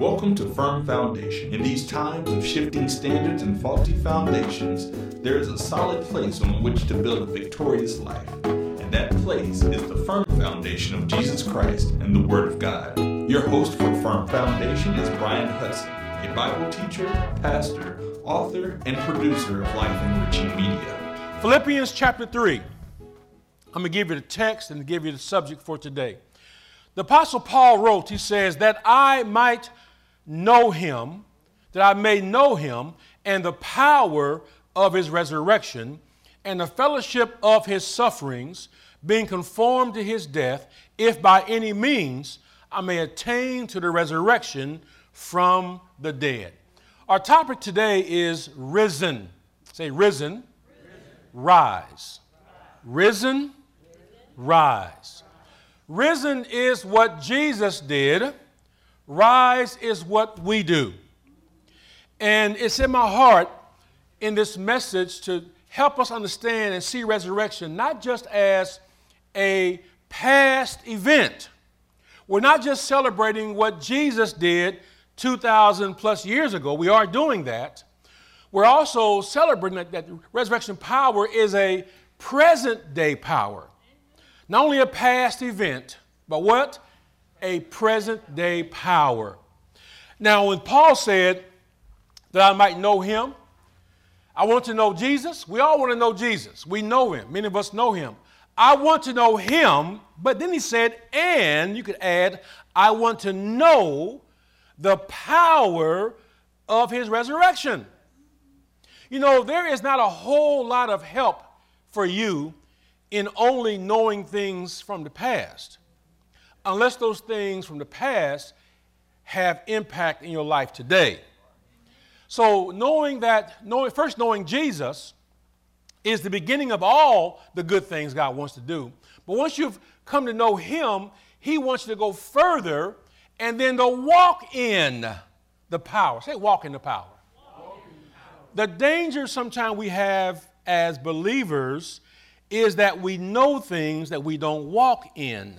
Welcome to Firm Foundation. In these times of shifting standards and faulty foundations, there is a solid place on which to build a victorious life. And that place is the firm foundation of Jesus Christ and the Word of God. Your host for Firm Foundation is Brian Hudson, a Bible teacher, pastor, author, and producer of Life Enriching Media. Philippians chapter 3. I'm going to give you the text and give you the subject for today. The Apostle Paul wrote, he says, that I may know him, and the power of his resurrection, and the fellowship of his sufferings, being conformed to his death, if by any means I may attain to the resurrection from the dead. Our topic today is risen. Say risen. Rise. Risen. Rise. Risen is what Jesus did. Rise is what we do. And it's in my heart in this message to help us understand and see resurrection not just as a past event. We're not just celebrating what Jesus did 2,000 plus years ago. We are doing that. We're also celebrating that resurrection power is a present day power. Not only a past event, but what? A present day power. Now, when Paul said that I might know him, I want to know Jesus. We all want to know Jesus. We know him. Many of us know him. I want to know him, but then he said, and you could add, I want to know the power of his resurrection. You know, there is not a whole lot of help for you in only knowing things from the past, unless those things from the past have impact in your life today. So knowing Jesus is the beginning of all the good things God wants to do. But once you've come to know him, he wants you to go further and then to walk in the power. Say walk in the power. The danger sometimes we have as believers is that we know things that we don't walk in.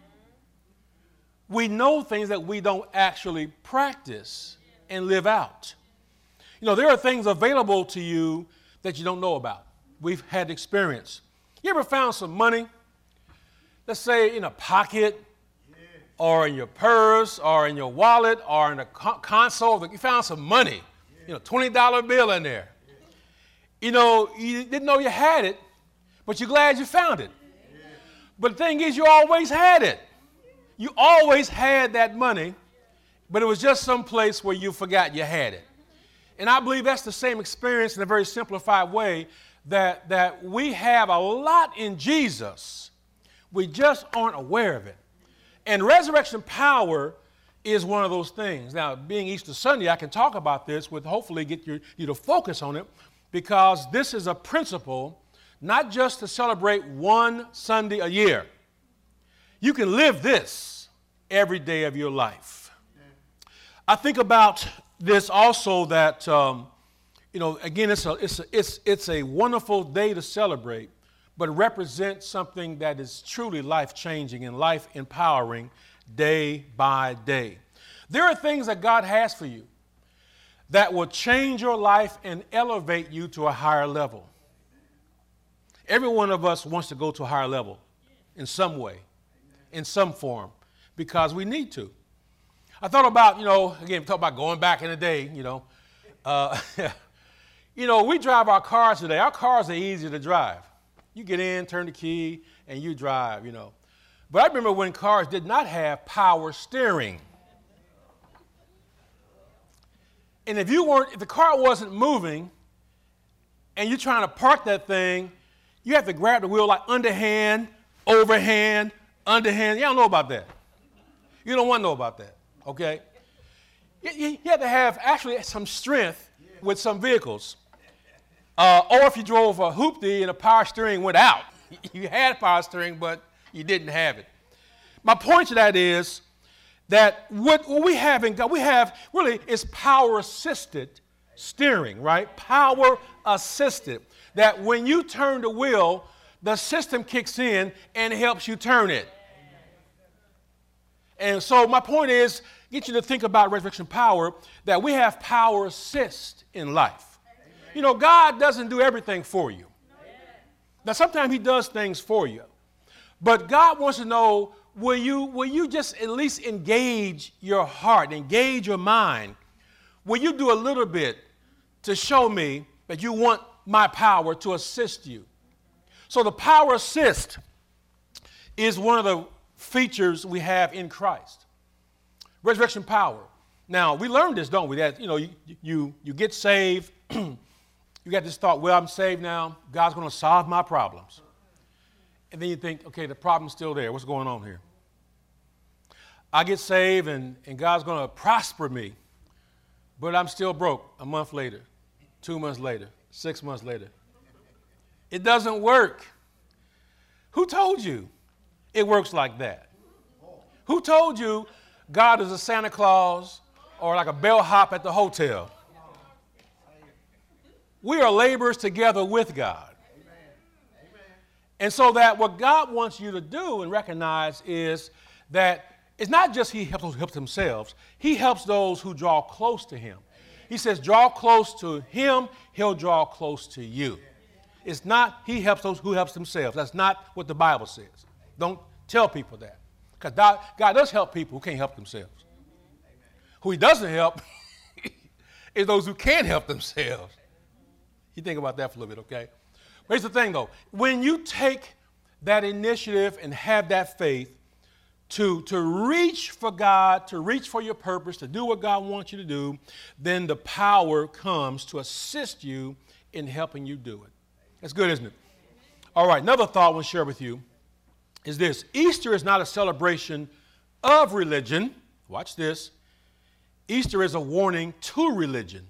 We know things that we don't actually practice and live out. You know, there are things available to you that you don't know about. We've had experience. You ever found some money, let's say in a pocket or in your purse or in your wallet or in a console? You found some money, $20 bill in there. You know, you didn't know you had it, but you're glad you found it. But the thing is, you always had it. You always had that money, but it was just some place where you forgot you had it. And I believe that's the same experience in a very simplified way, that we have a lot in Jesus. We just aren't aware of it. And resurrection power is one of those things. Now, being Easter Sunday, I can talk about this with hopefully get you to focus on it, because this is a principle not just to celebrate one Sunday a year. You can live this every day of your life. I think about this also that, again, it's a wonderful day to celebrate, but represents something that is truly life-changing and life-empowering day by day. There are things that God has for you that will change your life and elevate you to a higher level. Every one of us wants to go to a higher level in some way, in some form, because we need to. I thought about, again, talk about going back in the day, we drive our cars today. Our cars are easy to drive. You get in, turn the key, and you drive, But I remember when cars did not have power steering. And if the car wasn't moving and you're trying to park that thing, you have to grab the wheel like underhand, overhand, underhand. You don't know about that. You don't want to know about that, okay? You have to have actually some strength with some vehicles. Or if you drove a hoopty and the power steering went out. You had power steering, but you didn't have it. My point to that is that what we have in God, we have really is power-assisted steering, right? Power-assisted. That when you turn the wheel, the system kicks in and helps you turn it. And so my point is, get you to think about resurrection power, that we have power assist in life. Amen. You know, God doesn't do everything for you. Amen. Now, sometimes he does things for you. But God wants to know, will you just at least engage your heart, engage your mind? Will you do a little bit to show me that you want my power to assist you? So the power assist is one of the features we have in Christ. Resurrection power. Now, we learned this, don't we? That, you get saved. You got this thought, well, I'm saved now. God's going to solve my problems. And then you think, okay, the problem's still there. What's going on here? I get saved and God's going to prosper me. But I'm still broke a month later, 2 months later, 6 months later. It doesn't work. Who told you it works like that? Who told you God is a Santa Claus or like a bellhop at the hotel? We are laborers together with God. And so that what God wants you to do and recognize is that it's not just he helps themselves. He helps those who draw close to him. He says, draw close to him, he'll draw close to you. It's not he helps those who helps themselves. That's not what the Bible says. Don't tell people that. Because God does help people who can't help themselves. Who he doesn't help is those who can't help themselves. You think about that for a little bit, okay? But here's the thing, though. When you take that initiative and have that faith to reach for God, to reach for your purpose, to do what God wants you to do, then the power comes to assist you in helping you do it. That's good, isn't it? All right, another thought I want to share with you is this. Easter is not a celebration of religion. Watch this. Easter is a warning to religion.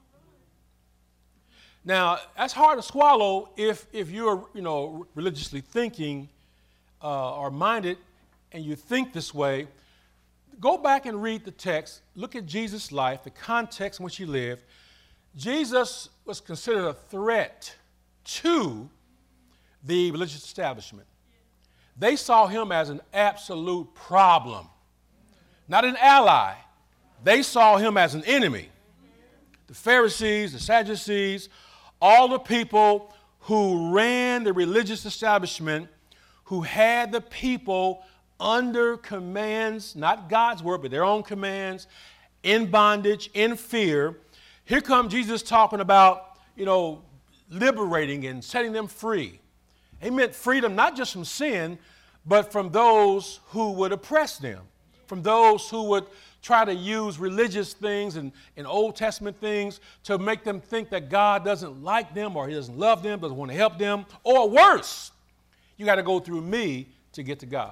Now, that's hard to swallow if you're, religiously thinking or minded and you think this way. Go back and read the text. Look at Jesus' life, the context in which he lived. Jesus was considered a threat to the religious establishment. They saw him as an absolute problem, not an ally. They saw him as an enemy. The Pharisees, the Sadducees, all the people who ran the religious establishment, who had the people under commands, not God's word, but their own commands, in bondage, in fear. Here comes Jesus talking about, liberating and setting them free. He meant freedom not just from sin, but from those who would oppress them, from those who would try to use religious things and Old Testament things to make them think that God doesn't like them or he doesn't love them, doesn't want to help them, or worse, you got to go through me to get to God.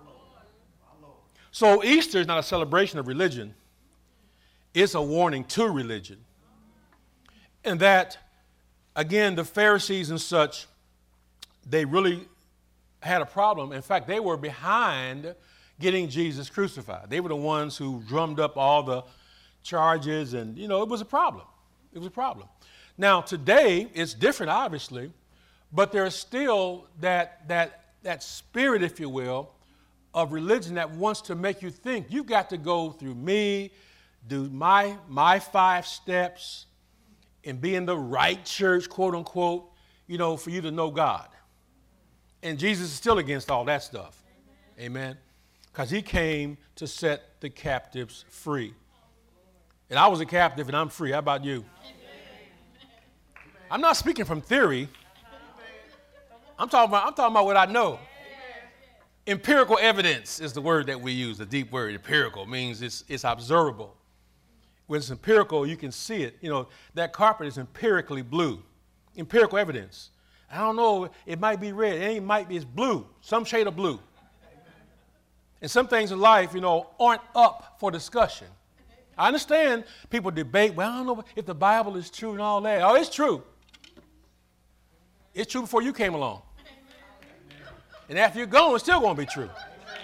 So Easter is not a celebration of religion. It's a warning to religion. And that, again, the Pharisees and such, they really had a problem. In fact, they were behind getting Jesus crucified. They were the ones who drummed up all the charges, and, it was a problem. It was a problem. Now, today, it's different, obviously, but there's still that spirit, if you will, of religion that wants to make you think you've got to go through me, do my 5 steps, and be in the right church, quote unquote, for you to know God. And Jesus is still against all that stuff. Amen. Because he came to set the captives free. And I was a captive and I'm free. How about you? I'm not speaking from theory. I'm talking about what I know. Empirical evidence is the word that we use, the deep word. Empirical means it's observable. When it's empirical, you can see it. That carpet is empirically blue. Empirical evidence. I don't know, it might be red. It might be, it's blue, some shade of blue. And some things in life, aren't up for discussion. I understand people debate, well, I don't know if the Bible is true and all that. Oh, it's true. It's true before you came along. And after you're gone, it's still going to be true.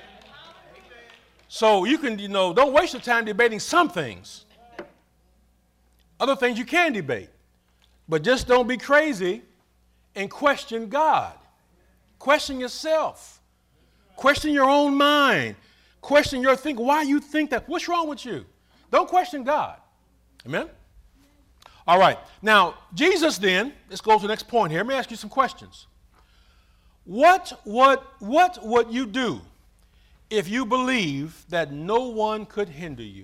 So you can, don't waste your time debating some things. Other things you can debate. But just don't be crazy and question God. Question yourself. Question your own mind. Question your thinking. Why you think that? What's wrong with you? Don't question God. Amen? All right. Now, Jesus then, let's go to the next point here. Let me ask you some questions. What would you do if you believe that no one could hinder you?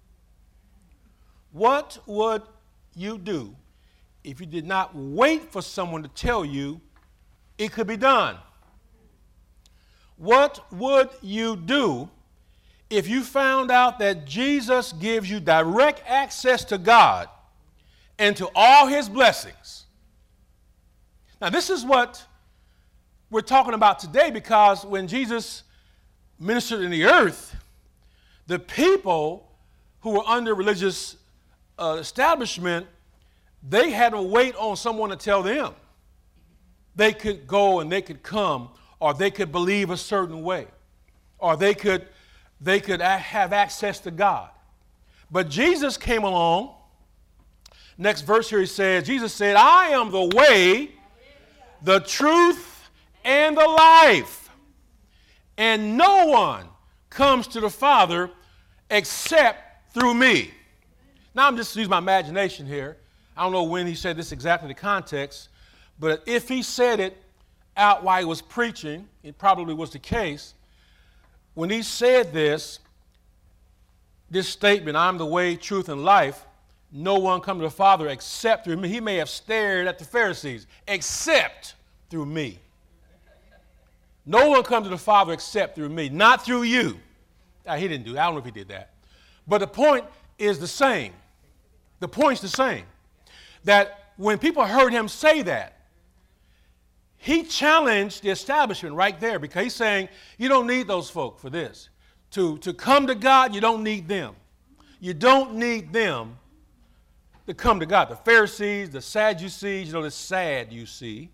What would you do if you did not wait for someone to tell you it could be done? What would you do if you found out that Jesus gives you direct access to God and to all his blessings? Now, this is what we're talking about today, because when Jesus ministered in the earth, the people who were under religious establishment, they had to wait on someone to tell them. They could go and they could come, or they could believe a certain way, or they could have access to God. But Jesus came along. Next verse here he says, Jesus said, I am the way, the truth, and the life. And no one comes to the Father except through me. Now I'm just using my imagination here. I don't know when he said this exactly, the context, but if he said it out while he was preaching, it probably was the case. When he said this statement, I'm the way, truth, and life, no one comes to the Father except through me. He may have stared at the Pharisees, except through me. No one comes to the Father except through me, not through you. Now, he didn't do that. I don't know if he did that. But the point is the same. The point's the same. That when people heard him say that, he challenged the establishment right there, because he's saying, you don't need those folk for this. To come to God, you don't need them. You don't need them to come to God. The Pharisees, the Sadducees, the sad you see.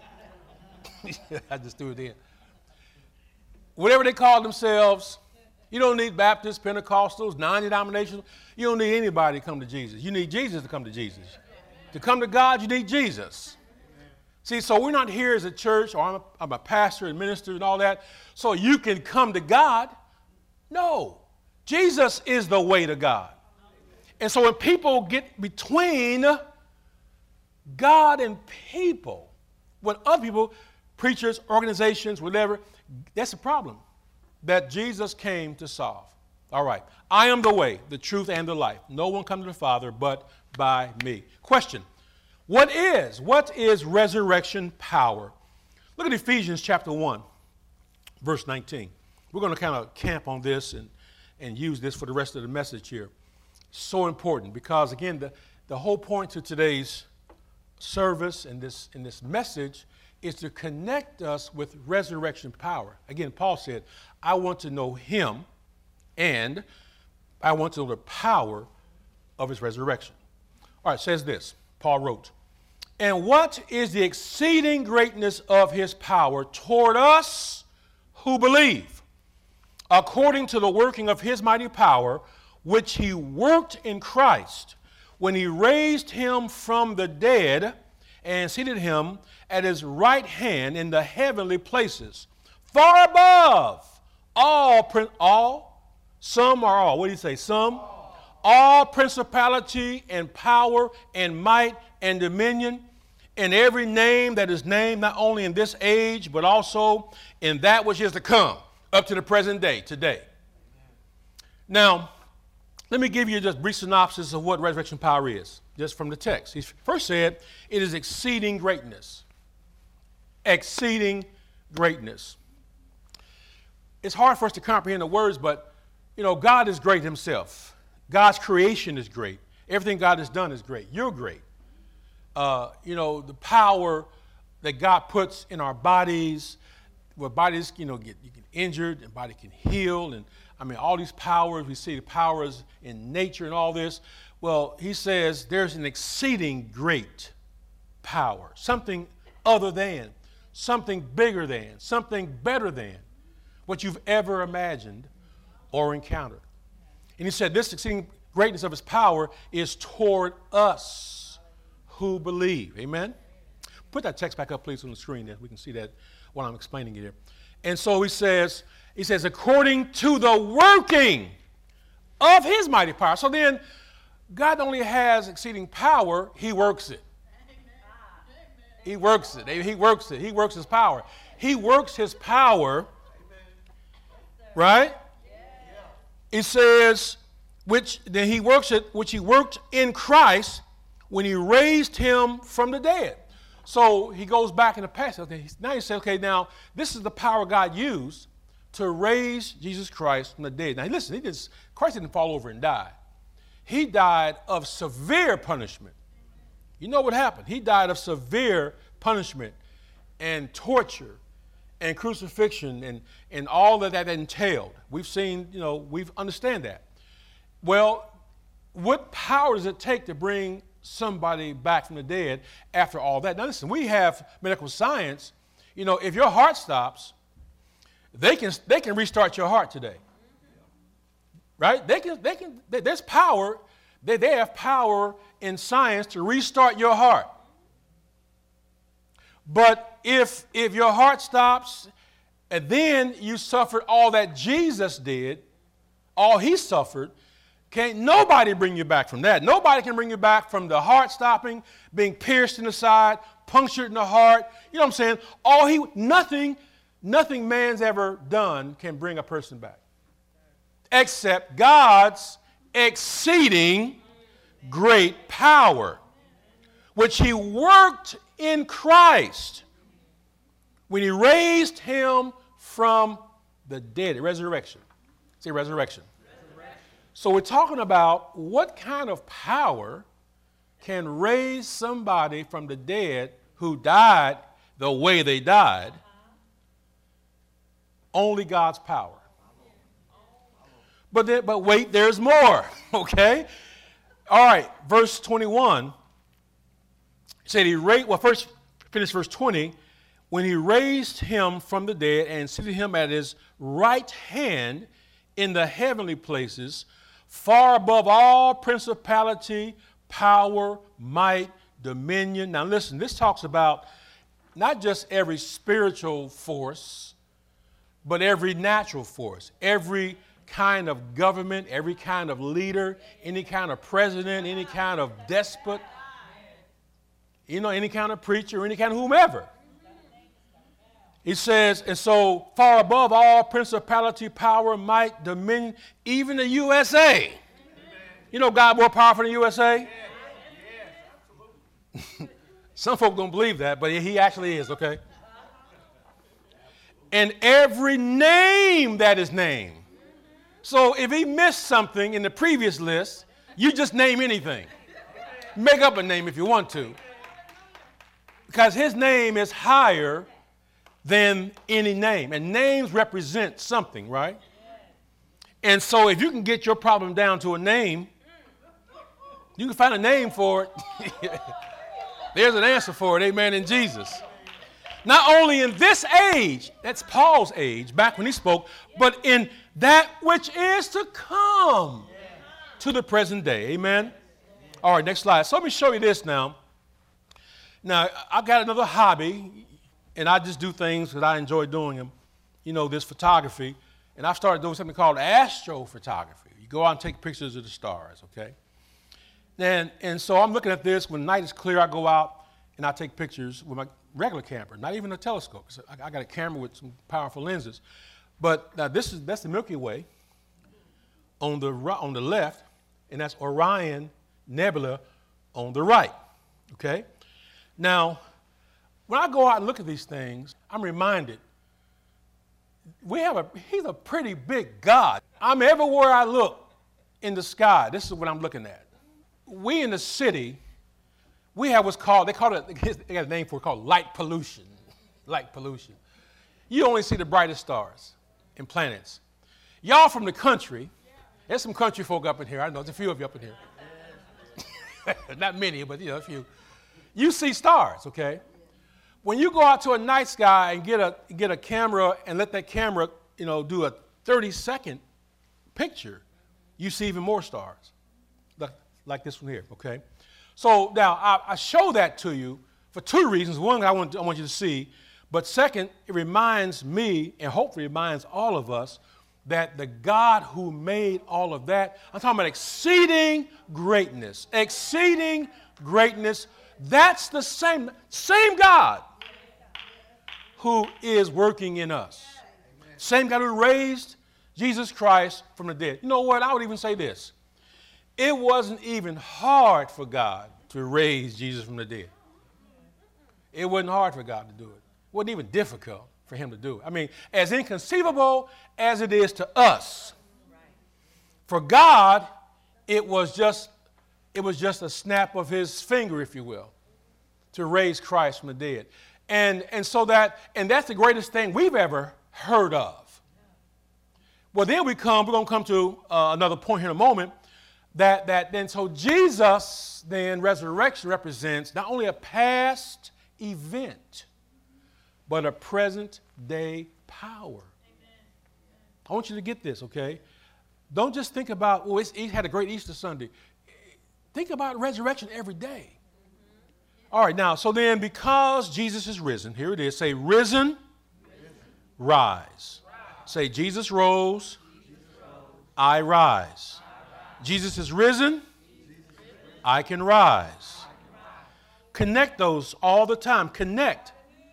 I just threw it in. Whatever they call themselves, you don't need Baptists, Pentecostals, non-denominational. You don't need anybody to come to Jesus. You need Jesus to come to Jesus. To come to God, you need Jesus. See, so we're not here as a church, or I'm a pastor and minister and all that, so you can come to God. No. Jesus is the way to God. And so when people get between God and people, when other people, preachers, organizations, whatever, that's a problem that Jesus came to solve. All right. I am the way, the truth, and the life. No one comes to the Father but by me. Question. What is resurrection power? Look at Ephesians chapter 1, verse 19. We're going to kind of camp on this and use this for the rest of the message here. So important, because again, the whole point to today's service and this message is to connect us with resurrection power. Again, Paul said, I want to know him, and I want to know the power of his resurrection. All right, it says this. Paul wrote, and what is the exceeding greatness of his power toward us who believe, according to the working of his mighty power, which he worked in Christ when he raised him from the dead and seated him at his right hand in the heavenly places, far above all principality and power and might and dominion, and every name that is named, not only in this age, but also in that which is to come, up to the present day, today. Now, let me give you just a brief synopsis of what resurrection power is, just from the text. He first said, it is exceeding greatness. Exceeding greatness. It's hard for us to comprehend the words, but, God is great himself. God's creation is great. Everything God has done is great. You're great. The power that God puts in our bodies, where bodies, you get injured and body can heal, and all these powers, we see the powers in nature and all this. Well, he says there's an exceeding great power, something other than, something bigger than, something better than what you've ever imagined or encountered. And he said this exceeding greatness of his power is toward us who believe. Amen? Put that text back up, please, on the screen there. We can see that while I'm explaining it here. And so he says, according to the working of his mighty power. So then, God only has exceeding power, he works it. He works it. He works it. He works his power. He works his power, right? It says, which then he works it, which he worked in Christ when he raised him from the dead. So he goes back in the past. Okay, now he says, okay, now this is the power God used to raise Jesus Christ from the dead. Now listen, Christ didn't fall over and die. He died of severe punishment. You know what happened? He died of severe punishment and torture and crucifixion and all that entailed. We've seen, we understand that. Well, what power does it take to bring somebody back from the dead after all that? Now listen, we have medical science. If your heart stops, they can restart your heart today. Right? There's power. They have power in science to restart your heart. But if your heart stops and then you suffered all that Jesus did, all he suffered, can't nobody bring you back from that. Nobody can bring you back from the heart stopping, being pierced in the side, punctured in the heart. You know what I'm saying? Nothing man's ever done can bring a person back, except God's exceeding great power, which he worked in Christ when he raised him from the dead. Resurrection. Say resurrection. So we're talking about what kind of power can raise somebody from the dead who died the way they died. Only God's power. But wait, there's more, okay? All right, verse 21 said first finish verse 20. When he raised him from the dead and seated him at his right hand in the heavenly places, far above all principality, power, might, dominion. Now listen, this talks about not just every spiritual force, but every natural force, every kind of government, every kind of leader, any kind of president, any kind of despot, any kind of preacher, any kind of whomever. He says, and so far above all principality, power, might, dominion, even the USA. God more powerful than the USA? Some folk don't believe that, but he actually is, okay? And every name that is named. So if he missed something in the previous list, you just name anything. Make up a name if you want to. Because his name is higher than any name. And names represent something, right? And so if you can get your problem down to a name, you can find a name for it. There's an answer for it, amen, in Jesus. Not only in this age, that's Paul's age, back when he spoke, but in that which is to come to the present day, amen? All right, next slide. So let me show you this now. Now, I've got another hobby, and I just do things because I enjoy doing them, this photography. And I've started doing something called astrophotography. You go out and take pictures of the stars, okay? And so I'm looking at this. When night is clear, I go out and I take pictures with my regular camera, not even a telescope. So I got a camera with some powerful lenses. But now that's the Milky Way on the left, and that's Orion Nebula on the right, okay? Now, when I go out and look at these things, I'm reminded he's a pretty big God. I'm everywhere I look in the sky. This is what I'm looking at. We in the city, we have they got a name for it called light pollution. Light pollution. You only see the brightest stars and planets. Y'all from the country, there's some country folk up in here. I know there's a few of you up in here. Not many, but a few. You see stars, okay? When you go out to a night sky and get a camera and let that camera, do a 30-second picture, you see even more stars, like this one here, okay? So now I show that to you for two reasons. One, I want you to see, But second, it reminds me, and hopefully reminds all of us, that the God who made all of that, I'm talking about exceeding greatness, that's the same God who is working in us. Same God who raised Jesus Christ from the dead. You know what? I would even say this. It wasn't even hard for God to raise Jesus from the dead. It wasn't hard for God to do it. It wasn't even difficult for him to do it. I mean, as inconceivable as it is to us, for God, it was just a snap of his finger, if you will, to raise Christ from the dead. And that's the greatest thing we've ever heard of. Well, then we're going to come to another point here in a moment, so Jesus, then, resurrection represents not only a past event, but a present day power. Amen. I want you to get this, okay? Don't just think about, he had a great Easter Sunday. Think about resurrection every day. All right, now, so then because Jesus is risen, here it is, say risen. Rise. Say, Jesus rose, I rise. Jesus is risen, I can rise. Connect those all the time. Connect.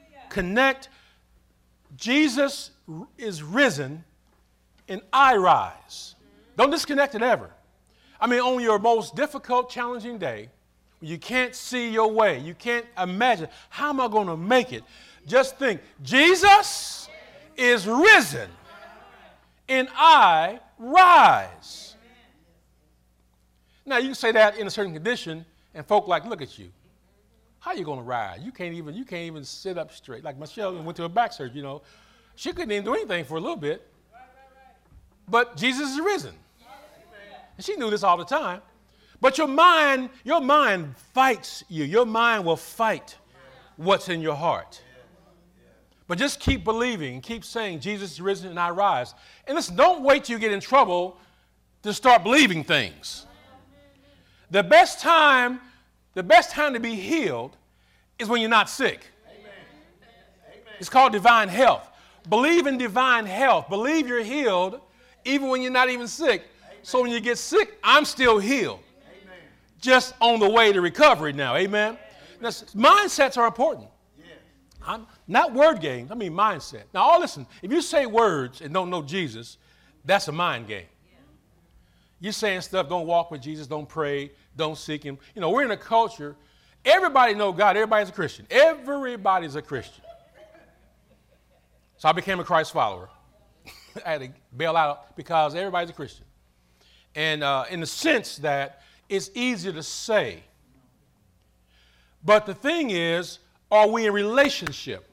Jesus is risen, and I rise. Don't disconnect it ever. I mean, on your most difficult, challenging day, when you can't see your way, you can't imagine, how am I going to make it? Just think, Jesus is risen, and I rise. Now, you can say that in a certain condition, and folk like, look at you. How are you going to rise? You can't even sit up straight. Like Michelle went to a back surgery, She couldn't even do anything for a little bit. But Jesus is risen. And she knew this all the time. But your mind fights you. Your mind will fight what's in your heart. But just keep believing, keep saying, Jesus is risen and I rise. And listen, don't wait till you get in trouble to start believing things. The best time to be healed is when you're not sick. Amen. It's called divine health. Believe in divine health. Believe you're healed even when you're not even sick. Amen. So when you get sick, I'm still healed. Amen. Just on the way to recovery now. Amen. Now, mindsets are important. I'm not word games. I mean mindset. Now, listen, if you say words and don't know Jesus, that's a mind game. You're saying stuff, don't walk with Jesus, don't pray, don't seek him. We're in a culture, everybody knows God, everybody's a Christian. Everybody's a Christian. So I became a Christ follower. I had to bail out because everybody's a Christian. And in the sense that it's easier to say. But the thing is, are we in relationship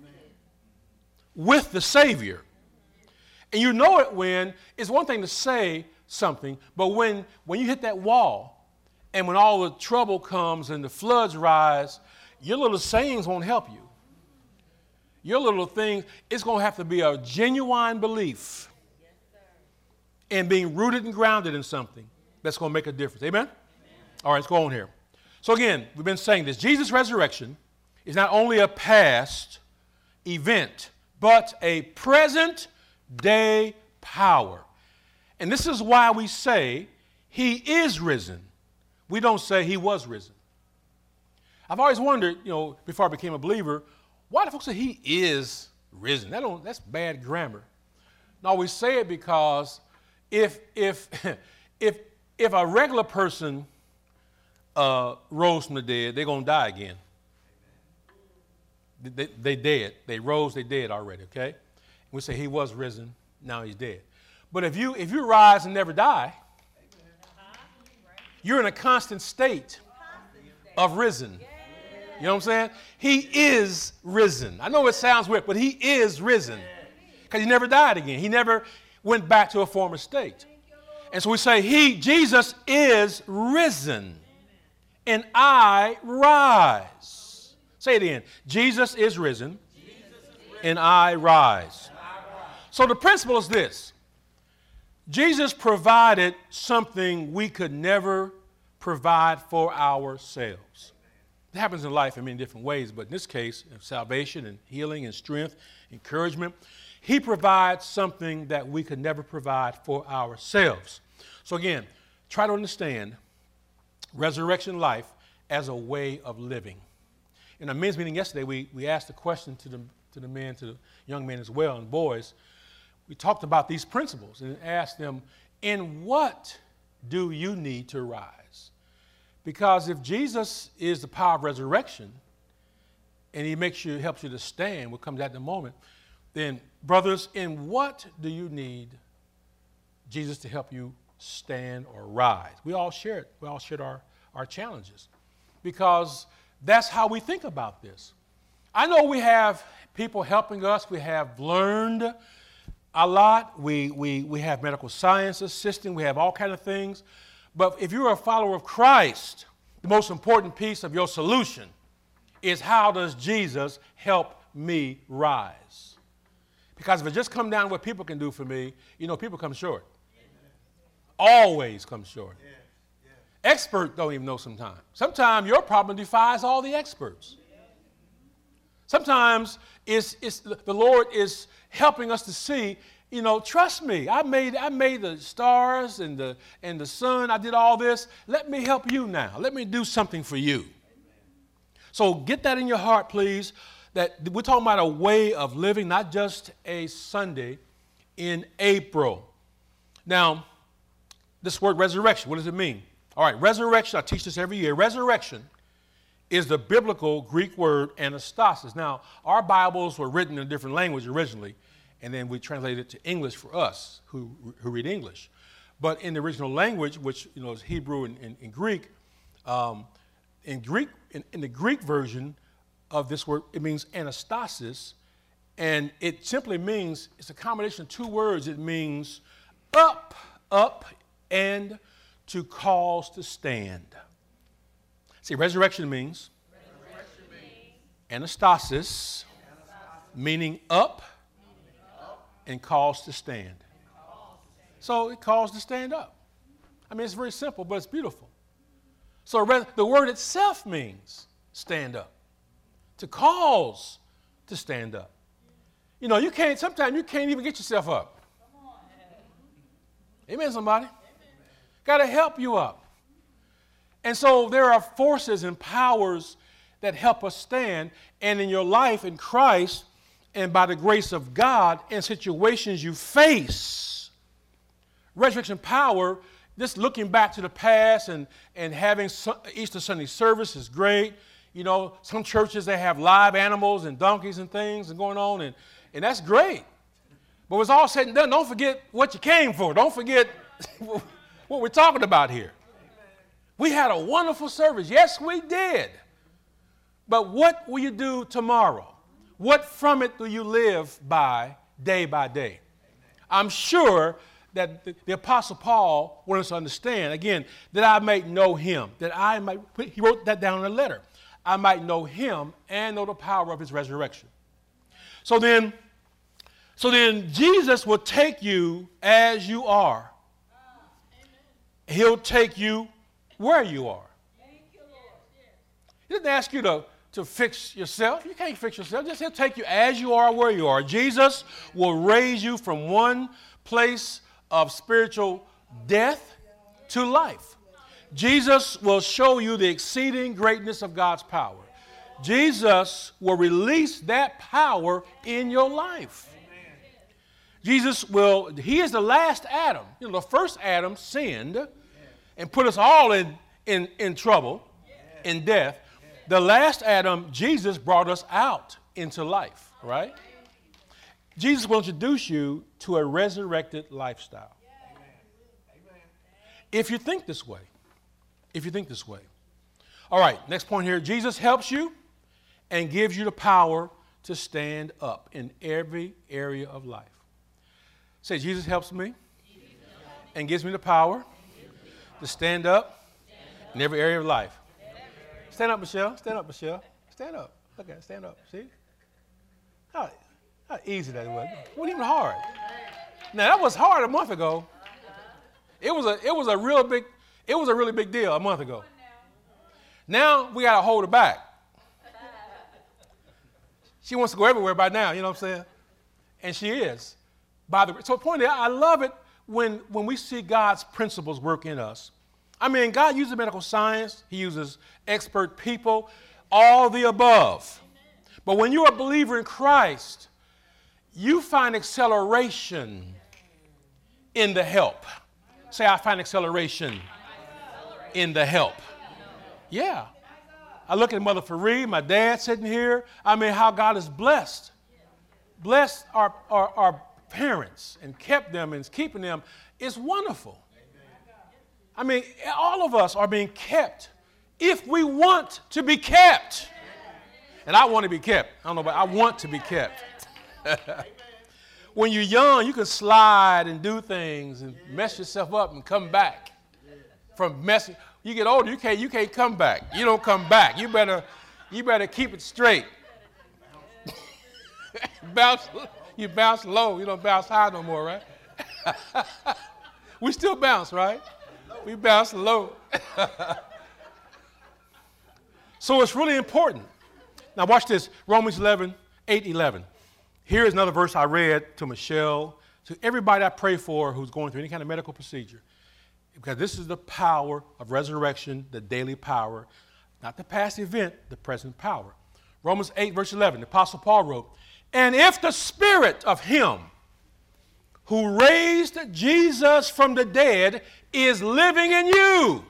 with the Savior? And you know it when, it's one thing to say something, but when you hit that wall and when all the trouble comes and the floods rise, your little sayings won't help you. Your little thing, it's going to have to be a genuine belief and being rooted and grounded in something that's going to make a difference. Amen? All right, let's go on here. So again, we've been saying this. Jesus' resurrection is not only a past event, but a present day power. And this is why we say he is risen. We don't say he was risen. I've always wondered, before I became a believer, why do folks say he is risen? That's bad grammar. No, we say it because if a regular person rose from the dead, they're going to die again. They dead. They rose, they dead already, okay? We say he was risen, now he's dead. But if you rise and never die, you're in a constant state of risen. You know what I'm saying? He is risen. I know it sounds weird, but he is risen. Because he never died again. He never went back to a former state. And so we say, Jesus is risen, and I rise. Say it again. Jesus is risen, and I rise. So the principle is this. Jesus provided something we could never provide for ourselves. It happens in life in many different ways, but in this case, salvation and healing and strength, encouragement, he provides something that we could never provide for ourselves. So again, try to understand resurrection life as a way of living. In our men's meeting yesterday, we asked the question to the men, to the young men as well, and boys. We talked about these principles and asked them, in what do you need to rise? Because if Jesus is the power of resurrection, and he helps you to stand, what comes at the moment, then brothers, in what do you need Jesus to help you stand or rise? We all share it. We all shared our challenges, because that's how we think about this. I know we have people helping us. We have learned a lot. We have medical science assisting. We have all kinds of things. But if you're a follower of Christ, the most important piece of your solution is, how does Jesus help me rise? Because if it just comes down to what people can do for me, people come short. Always come short. Experts don't even know sometimes. Sometimes your problem defies all the experts. Sometimes it's the Lord is helping us to see, trust me, I made the stars and the sun. I did all this. Let me help you now. Let me do something for you. So get that in your heart, please, that we're talking about a way of living, not just a Sunday in April. Now, this word resurrection, what does it mean? All right, resurrection, I teach this every year. Resurrection is the biblical Greek word anastasis. Now, our Bibles were written in a different language originally, and then we translated it to English for us who read English. But in the original language, which is Hebrew and Greek, in the Greek version of this word, it means anastasis, and it simply means, it's a combination of two words. It means up, and to cause to stand. See, resurrection means anastasis, meaning up, and cause to stand. So it calls to stand up. I mean, it's very simple, but it's beautiful. So the word itself means stand up, to cause to stand up. Sometimes you can't even get yourself up. Amen, somebody? Got to help you up. And so there are forces and powers that help us stand. And in your life in Christ, and by the grace of God, in situations you face, resurrection power, just looking back to the past and having Easter Sunday service is great. Some churches, they have live animals and donkeys and things and going on, and that's great. But when it's all said and done, don't forget what you came for. Don't forget what we're talking about here. We had a wonderful service. Yes, we did. But what will you do tomorrow? What from it do you live by day? I'm sure that the Apostle Paul wanted us to understand, again, that I might know him, he wrote that down in a letter. I might know him and know the power of his resurrection. So then Jesus will take you as you are. He'll take you where you are. He doesn't ask you to fix yourself. You can't fix yourself. He'll take you as you are, where you are. Jesus will raise you from one place of spiritual death to life. Jesus will show you the exceeding greatness of God's power. Jesus will release that power in your life. He is the last Adam. The first Adam sinned and put us all in trouble, in death. The last Adam, Jesus, brought us out into life, right? Jesus will introduce you to a resurrected lifestyle. If you think this way. All right, next point here. Jesus helps you and gives you the power to stand up in every area of life. Say, Jesus helps me and gives me the power to stand up in every area of life. Stand up, Michelle. Stand up. Okay, stand up. See? How easy that was. It wasn't even hard. Now, that was hard a month ago. It was a really big deal a month ago. Now we got to hold her back. She wants to go everywhere by now, you know what I'm saying? And she is. So the point is, I love it when we see God's principles work in us. I mean, God uses medical science. He uses expert people, all the above. But when you're a believer in Christ, you find acceleration in the help. Say, I find acceleration in the help. Yeah. I look at Mother Fareed, my dad sitting here. I mean, how God has blessed our parents and kept them and is keeping them. It's wonderful. I mean, all of us are being kept if we want to be kept. And I want to be kept. I don't know, but I want to be kept. When you're young, you can slide and do things and mess yourself up and come back from messing. You get older, you can't come back. You don't come back. You better keep it straight. You bounce low. You don't bounce high no more, right? We still bounce, right? We bounce low. So it's really important. Now watch this. Romans 8:11. Here is another verse I read to Michelle, to everybody I pray for who's going through any kind of medical procedure. Because this is the power of resurrection, the daily power, not the past event, the present power. Romans 8, verse 11, the Apostle Paul wrote, and if the spirit of him who raised Jesus from the dead is living in you,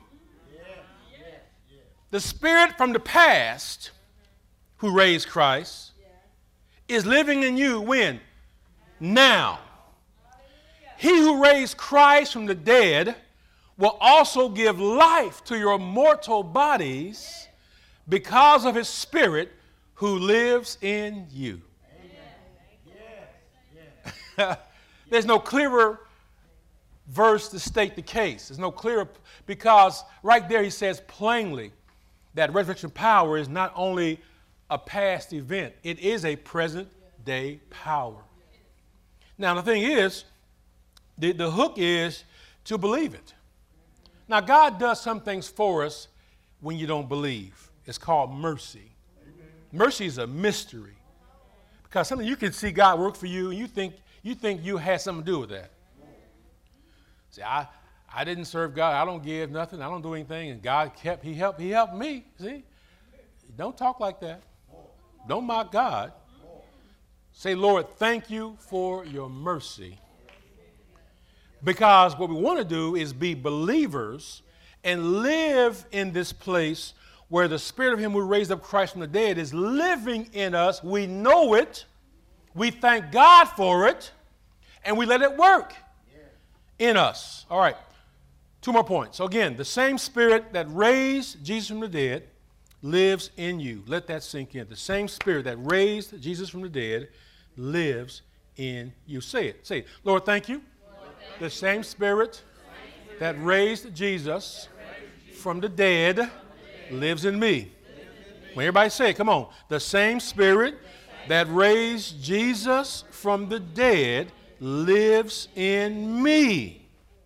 the spirit from the past who raised Christ is living in you when? Now. He who raised Christ from the dead will also give life to your mortal bodies because of his spirit who lives in you. There's no clearer verse to state the case. There's no clearer, because right there he says plainly that resurrection power is not only a past event, it is a present day power. Now the thing is, the hook is to believe it. Now God does some things for us when you don't believe. It's called mercy. Mercy is a mystery, because something you can see God work for you and you think you had something to do with that. See, I didn't serve God. I don't give nothing. I don't do anything. And God he helped me. See? Don't talk like that. Don't mock God. Say, Lord, thank you for your mercy. Because what we want to do is be believers and live in this place where the spirit of him who raised up Christ from the dead is living in us. We know it. We thank God for it. And we let it work in us. All right. 2 more points. So again, the same spirit that raised Jesus from the dead lives in you. Let that sink in. The same spirit that raised Jesus from the dead lives in you. Say it. Say it. Lord, thank you. The same spirit that raised Jesus from the dead lives in me. When everybody say it, come on. The same spirit that raised Jesus from the dead lives in me.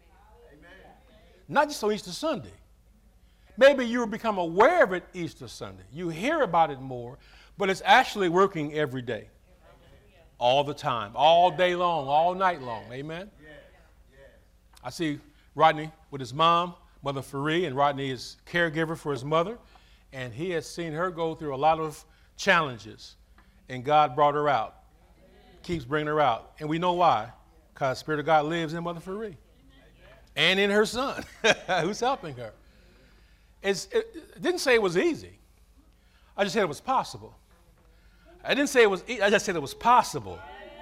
Not just on Easter Sunday. Maybe you will become aware of it Easter Sunday. You hear about it more, but it's actually working every day. All the time, all day long, all night long. Amen? I see Rodney with his mom, Mother Fareed, and Rodney is caregiver for his mother, and he has seen her go through a lot of challenges, and God brought her out, keeps bringing her out, and we know why, because the Spirit of God lives in Mother Fareed and in her son, who's helping her. It didn't say it was easy. I just said it was possible. I didn't say it was easy. I just said it was possible.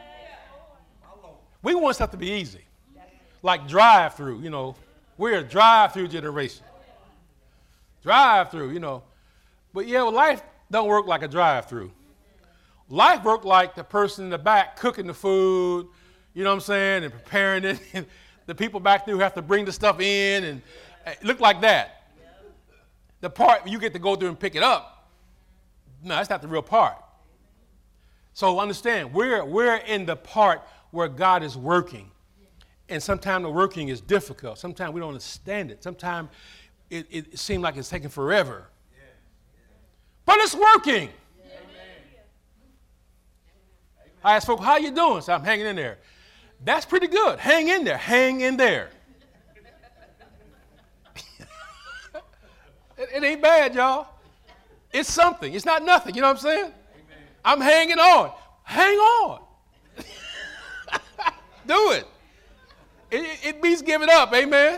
We want stuff to be easy. Like drive-through, you know. We're a drive-through generation. Drive-through, you know. But yeah, well, life don't work like a drive-through. Life work like the person in the back cooking the food, you know what I'm saying, and preparing it. And the people back there who have to bring the stuff in and look like that. The part you get to go through and pick it up, no, that's not the real part. So understand, we're in the part where God is working. And sometimes the working is difficult. Sometimes we don't understand it. Sometimes it seems like it's taking forever. But it's working. I ask folks, how you doing? So I'm hanging in there. That's pretty good. Hang in there. Hang in there. It ain't bad, y'all. It's something. It's not nothing. You know what I'm saying? Amen. I'm hanging on. Hang on. Do it. It beats giving up. Amen.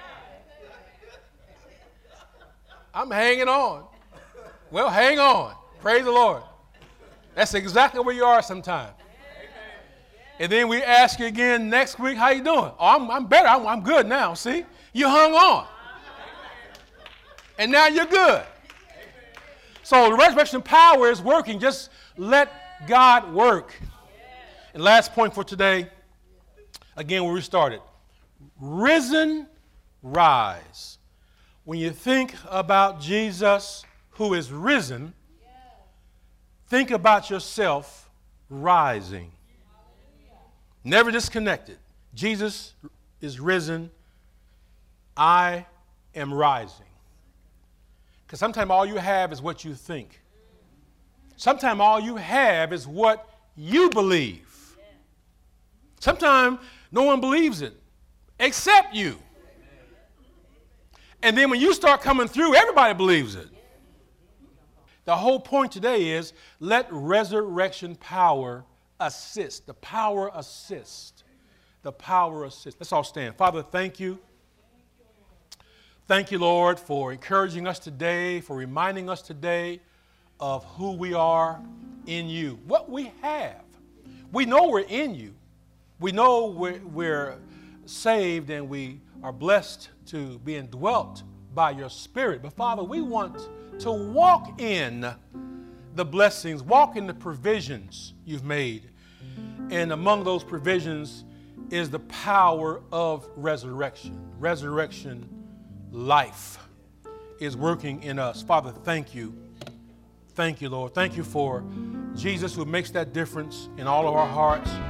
I'm hanging on. Well, hang on. Praise the Lord. That's exactly where you are sometime. And then we ask you again next week, how you doing? Oh, I'm better. I'm good now. See? You hung on. And now you're good. So the resurrection power is working. Just let God work. And last point for today, again, where we started. Risen, rise. When you think about Jesus who is risen, think about yourself rising. Never disconnected. Jesus is risen. I am rising. Because sometimes all you have is what you think. Sometimes all you have is what you believe. Sometimes no one believes it except you. And then when you start coming through, everybody believes it. The whole point today is let resurrection power assist. The power assist. The power assist. Let's all stand. Father, thank you. Thank you, Lord, for encouraging us today, for reminding us today of who we are in you, what we have. We know we're in you. We know we're saved and we are blessed to be indwelt by your Spirit. But, Father, we want to walk in the blessings, walk in the provisions you've made. And among those provisions is the power of resurrection. Resurrection life is working in us. Father, thank you. Thank you, Lord. Thank you for Jesus who makes that difference in all of our hearts.